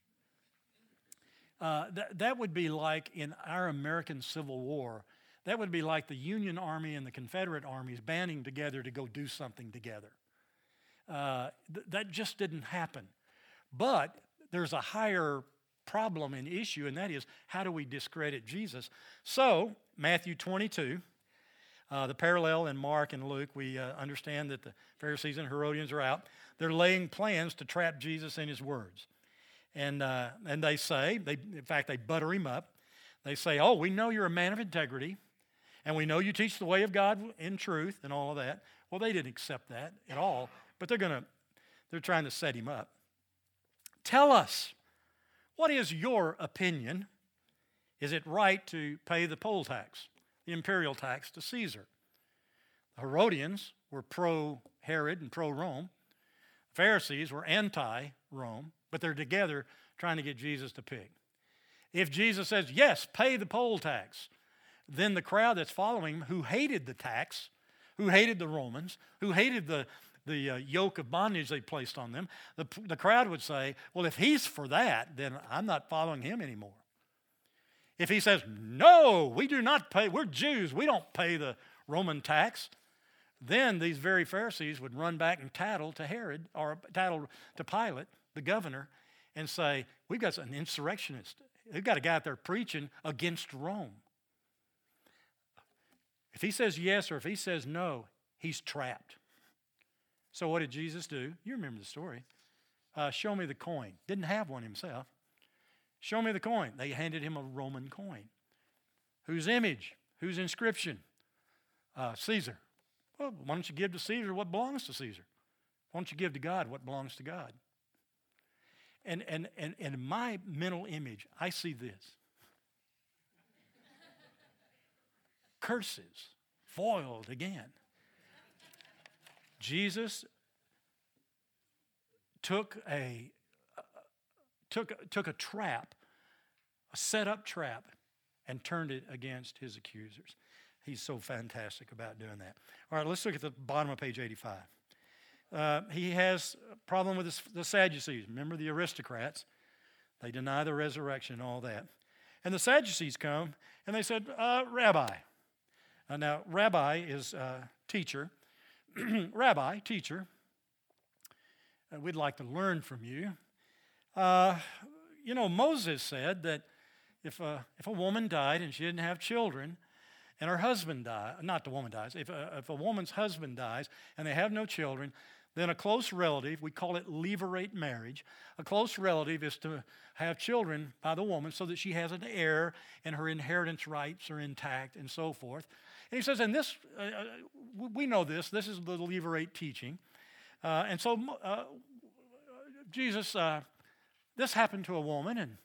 S1: Uh, th- that would be like in our American Civil War. That would be like the Union Army and the Confederate armies banding together to go do something together. Uh, th- that just didn't happen. But there's a higher problem and issue, and that is, how do we discredit Jesus? So, Matthew twenty-two, uh, the parallel in Mark and Luke, we uh, understand that the Pharisees and Herodians are out. They're laying plans to trap Jesus in his words. And, uh, and they say, they, in fact, they butter him up. They say, oh, we know you're a man of integrity, and we know you teach the way of God in truth and all of that. Well, they didn't accept that at all, but they're going to, they're trying to set him up. Tell us, what is your opinion? Is it right to pay the poll tax, the imperial tax to Caesar? The Herodians were pro-Herod and pro-Rome. Pharisees were anti-Rome, but they're together trying to get Jesus to pick. If Jesus says, yes, pay the poll tax, then the crowd that's following him, who hated the tax, who hated the Romans, who hated the, the uh, yoke of bondage they placed on them, the, the crowd would say, well, if he's for that, then I'm not following him anymore. If he says, no, we do not pay, we're Jews, we don't pay the Roman tax, then these very Pharisees would run back and tattle to Herod, or tattle to Pilate, the governor, and say, we've got an insurrectionist. We've got a guy out there preaching against Rome. If he says yes or if he says no, he's trapped. So what did Jesus do? You remember the story. Uh, show me the coin. Didn't have one himself. Show me the coin. They handed him a Roman coin. Whose image? Whose inscription? Uh, Caesar. Well, why don't you give to Caesar what belongs to Caesar? Why don't you give to God what belongs to God? And, and, and, and in my mental image, I see this. Curses foiled again. Jesus took a, uh, took, took a trap, a set-up trap, and turned it against his accusers. He's so fantastic about doing that. All right, let's look at the bottom of page eighty-five. Uh, he has a problem with the Sadducees. Remember the aristocrats? They deny the resurrection and all that. And the Sadducees come, and they said, uh, Rabbi. Uh, now, Rabbi is uh, teacher. Rabbi, teacher, uh, we'd like to learn from you. Uh, you know, Moses said that if a, if a woman died and she didn't have children, and her husband died, not the woman dies, if a, if a woman's husband dies and they have no children, then a close relative, we call it levirate marriage, a close relative is to have children by the woman so that she has an heir and her inheritance rights are intact and so forth. And he says, and this, uh, we know this, this is the levirate teaching. Uh, and so uh, Jesus, uh, this happened to a woman, and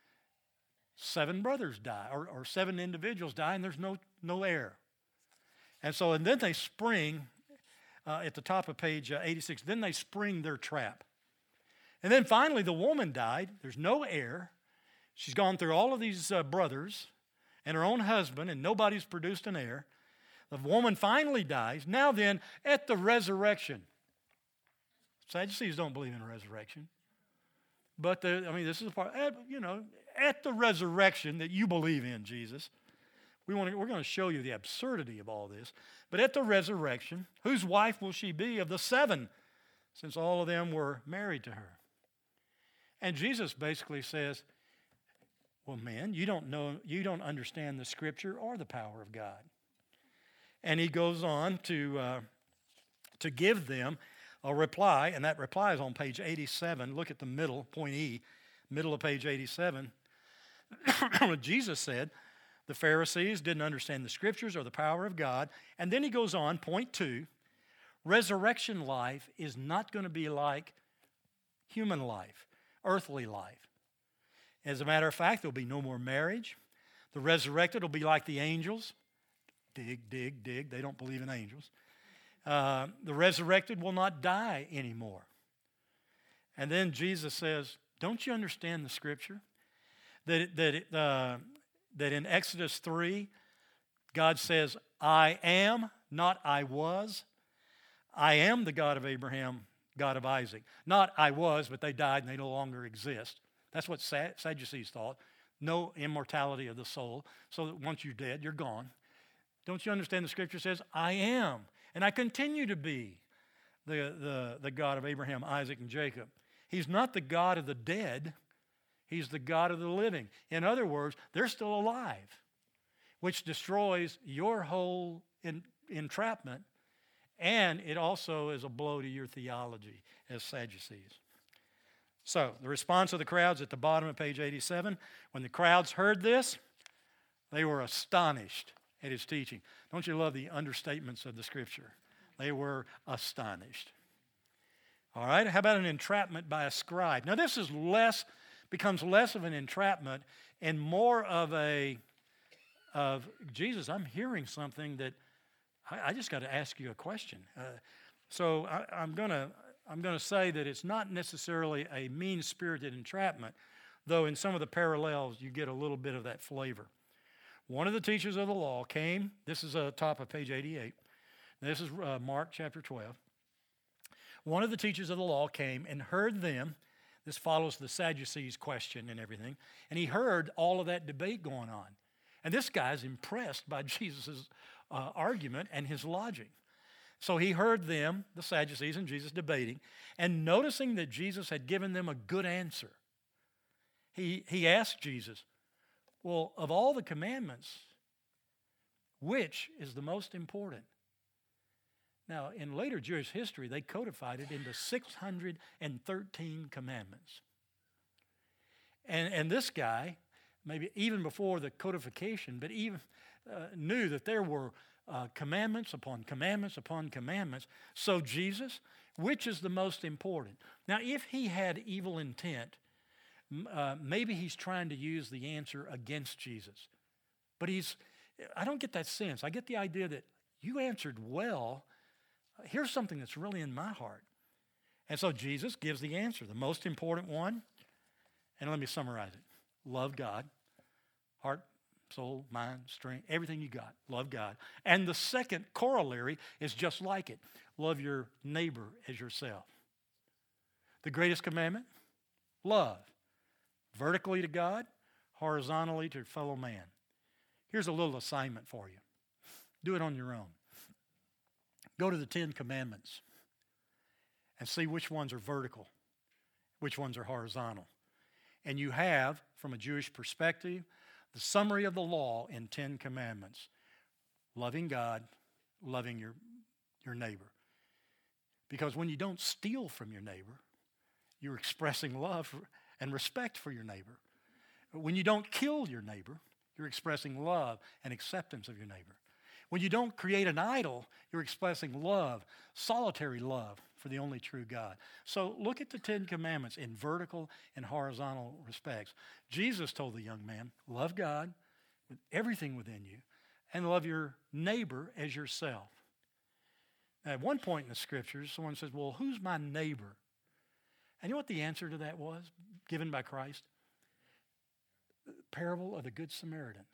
S1: seven brothers die, or, or seven individuals die, and there's no, no heir. And so, and then they spring, uh, at the top of page uh, eighty-six, then they spring their trap. And then finally the woman died, there's no heir. She's gone through all of these uh, brothers and her own husband, and nobody's produced an heir. The woman finally dies. Now then, at the resurrection, Sadducees don't believe in a resurrection. But, the, I mean, this is a part, you know, at the resurrection that you believe in, Jesus, we want to, we're going to show you the absurdity of all this. But at the resurrection, whose wife will she be of the seven, since all of them were married to her? And Jesus basically says, well, man, you don't know, you don't understand the Scripture or the power of God. And he goes on to, uh, to give them a reply, and that reply is on page eighty-seven. Look at the middle, point E, middle of page eighty-seven. Jesus said the Pharisees didn't understand the Scriptures or the power of God. And then he goes on, point two, resurrection life is not going to be like human life, earthly life. As a matter of fact, there'll be no more marriage. The resurrected will be like the angels. Dig, dig, dig. They don't believe in angels. Uh, the resurrected will not die anymore. And then Jesus says, don't you understand the Scripture? That, that, uh, that in Exodus three, God says, I am, not I was. I am the God of Abraham, God of Isaac. Not I was, but they died and they no longer exist. That's what Sadducees thought. No immortality of the soul. So that once you're dead, you're gone. Don't you understand the Scripture says, I am, and I continue to be the, the, the God of Abraham, Isaac, and Jacob. He's not the God of the dead. He's the God of the living. In other words, they're still alive, which destroys your whole in, entrapment, and it also is a blow to your theology as Sadducees. So, the response of the crowds at the bottom of page eighty-seven, when the crowds heard this, they were astonished at his teaching. Don't you love the understatements of the Scripture? They were astonished. All right, how about an entrapment by a scribe? Now, this is less becomes less of an entrapment and more of a, of, Jesus, I'm hearing something that I, I just got to ask you a question. Uh, so I, I'm going to I'm going to say that it's not necessarily a mean-spirited entrapment, though in some of the parallels you get a little bit of that flavor. One of the teachers of the law came, this is at the top of page eighty-eight, this is uh, Mark chapter twelve. One of the teachers of the law came and heard them, this follows the Sadducees' question and everything, and he heard all of that debate going on. And this guy's impressed by Jesus' uh, argument and his logic. So he heard them, the Sadducees and Jesus, debating, and noticing that Jesus had given them a good answer, he, he asked Jesus, well, of all the commandments, which is the most important? Now, in later Jewish history, they codified it into six hundred thirteen commandments. And, and this guy, maybe even before the codification, but even uh, knew that there were uh, commandments upon commandments upon commandments. So Jesus, which is the most important? Now, if he had evil intent, uh, maybe he's trying to use the answer against Jesus. But he's, I don't get that sense. I get the idea that you answered well. Here's something that's really in my heart. And so Jesus gives the answer, the most important one. And let me summarize it. Love God, heart, soul, mind, strength, everything you got. Love God. And the second corollary is just like it. Love your neighbor as yourself. The greatest commandment, love. Vertically to God, horizontally to fellow man. Here's a little assignment for you. Do it on your own. Go to the Ten Commandments and see which ones are vertical, which ones are horizontal. And you have, from a Jewish perspective, the summary of the law in Ten Commandments. Loving God, loving your, your neighbor. Because when you don't steal from your neighbor, you're expressing love for, and respect for your neighbor. When you don't kill your neighbor, you're expressing love and acceptance of your neighbor. When you don't create an idol, you're expressing love, solitary love for the only true God. So look at the Ten Commandments in vertical and horizontal respects. Jesus told the young man, love God with everything within you and love your neighbor as yourself. Now, at one point in the scriptures, someone says, well, who's my neighbor? And you know what the answer to that was given by Christ? The parable of the Good Samaritan.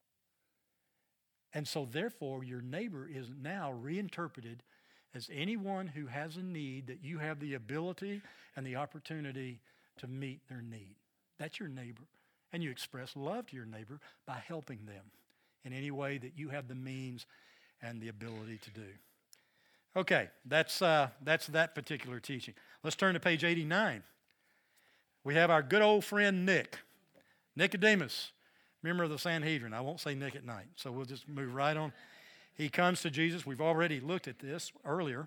S1: And so therefore, your neighbor is now reinterpreted as anyone who has a need that you have the ability and the opportunity to meet their need. That's your neighbor. And you express love to your neighbor by helping them in any way that you have the means and the ability to do. Okay, that's, uh, that's that particular teaching. Let's turn to page eighty-nine. We have our good old friend Nick, Nicodemus, member of the Sanhedrin. I won't say Nick at night, so we'll just move right on. He comes to Jesus. We've already looked at this earlier.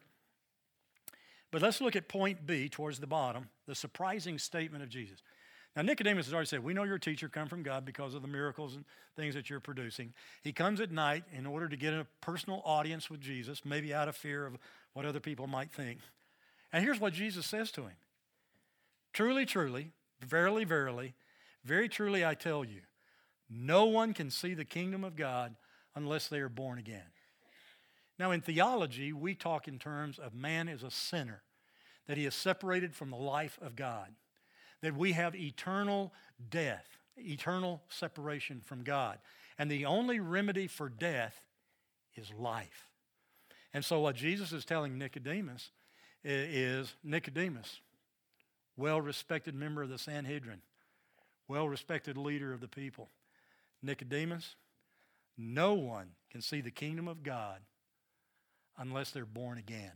S1: But let's look at point B towards the bottom, the surprising statement of Jesus. Now, Nicodemus has already said, we know you're a teacher, come from God because of the miracles and things that you're producing. He comes at night in order to get a personal audience with Jesus, maybe out of fear of what other people might think. And here's what Jesus says to him. Truly, truly, verily, verily, very truly I tell you, no one can see the kingdom of God unless they are born again. Now, in theology, we talk in terms of man as a sinner, that he is separated from the life of God, that we have eternal death, eternal separation from God. And the only remedy for death is life. And so what Jesus is telling Nicodemus is, Nicodemus, well-respected member of the Sanhedrin, well-respected leader of the people, Nicodemus, no one can see the kingdom of God unless they're born again.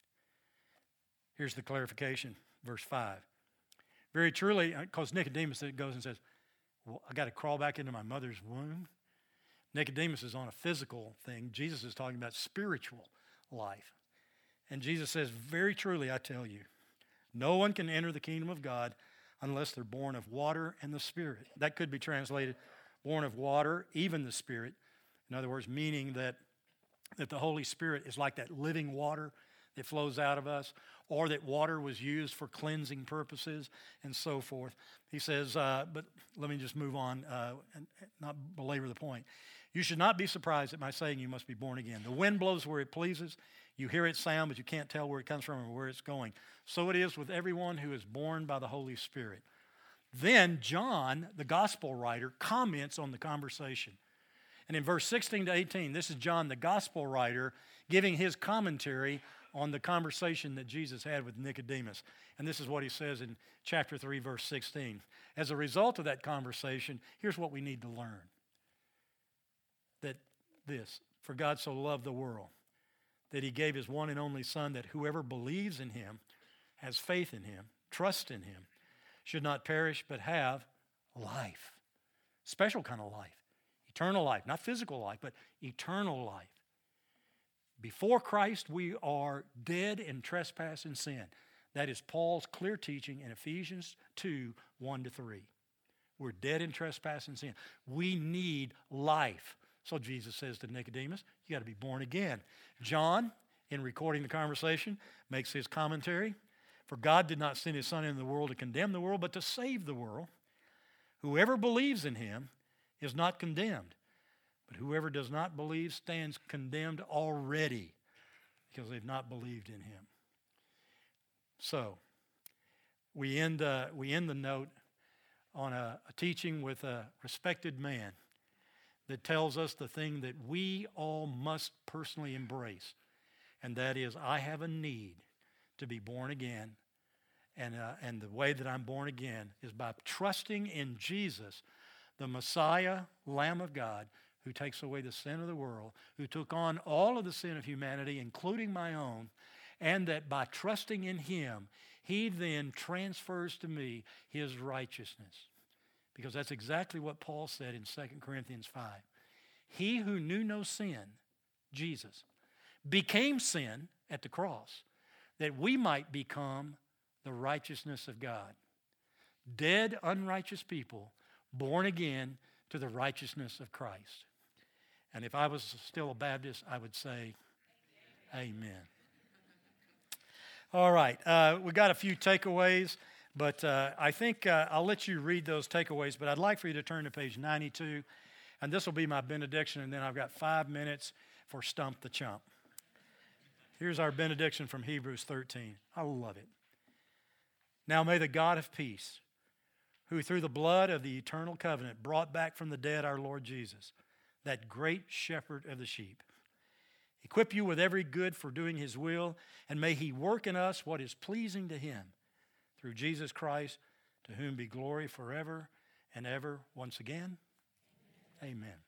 S1: Here's the clarification, verse five. Very truly, because Nicodemus goes and says, well, I got to crawl back into my mother's womb. Nicodemus is on a physical thing. Jesus is talking about spiritual life. And Jesus says, very truly, I tell you, no one can enter the kingdom of God unless they're born of water and the Spirit. That could be translated, born of water, even the Spirit. In other words, meaning that, that the Holy Spirit is like that living water that flows out of us, or that water was used for cleansing purposes, and so forth. He says, uh, but let me just move on uh, and not belabor the point. You should not be surprised at my saying you must be born again. The wind blows where it pleases. You hear its sound, but you can't tell where it comes from or where it's going. So it is with everyone who is born by the Holy Spirit. Then John, the gospel writer, comments on the conversation. And in verse sixteen to eighteen, this is John, the gospel writer, giving his commentary on the conversation that Jesus had with Nicodemus. And this is what he says in chapter three, verse sixteen. As a result of that conversation, here's what we need to learn. That this, for God so loved the world, that he gave his one and only Son, that whoever believes in him, has faith in him, trusts in him, should not perish but have life. Special kind of life. Eternal life. Not physical life, but eternal life. Before Christ, we are dead in trespass and sin. That is Paul's clear teaching in Ephesians two, one to three. We're dead in trespass and sin. We need life. So Jesus says to Nicodemus, you got to be born again. John, in recording the conversation, makes his commentary. For God did not send his Son into the world to condemn the world, but to save the world. Whoever believes in him is not condemned. But whoever does not believe stands condemned already because they've not believed in him. So, we end, uh, we end the note on a, a teaching with a respected man that tells us the thing that we all must personally embrace, and that is, I have a need to be born again, and, uh, and the way that I'm born again is by trusting in Jesus, the Messiah, Lamb of God, who takes away the sin of the world, who took on all of the sin of humanity, including my own, and that by trusting in him, he then transfers to me his righteousness. Because that's exactly what Paul said in Second Corinthians five. He who knew no sin, Jesus, became sin at the cross, that we might become the righteousness of God. Dead, unrighteous people, born again to the righteousness of Christ. And if I was still a Baptist, I would say, amen. All right, uh, we got a few takeaways, but uh, I think uh, I'll let you read those takeaways, but I'd like for you to turn to page ninety-two, and this will be my benediction, and then I've got five minutes for Stump the Chump. Here's our benediction from Hebrews thirteen. I love it. Now may the God of peace, who through the blood of the eternal covenant brought back from the dead our Lord Jesus, that great shepherd of the sheep, equip you with every good for doing his will, and may he work in us what is pleasing to him, through Jesus Christ, to whom be glory forever and ever. Once again, amen.